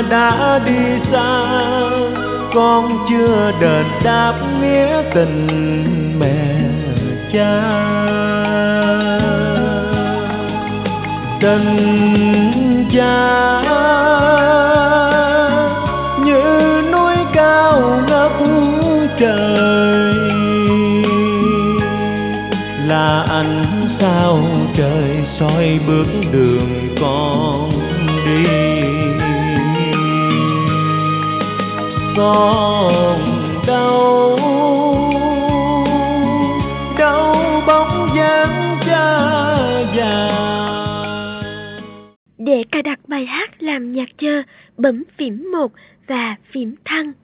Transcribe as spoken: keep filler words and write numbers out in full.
đã đi xa, con chưa đền đáp nghĩa tình mẹ cha. Tình cha như núi cao ngất trời, là ánh sao trời soi bước đường con đi. Còn đâu đâu bóng dáng cha già. Để cài đặt bài hát làm nhạc chờ, bấm phím một và phím thăng.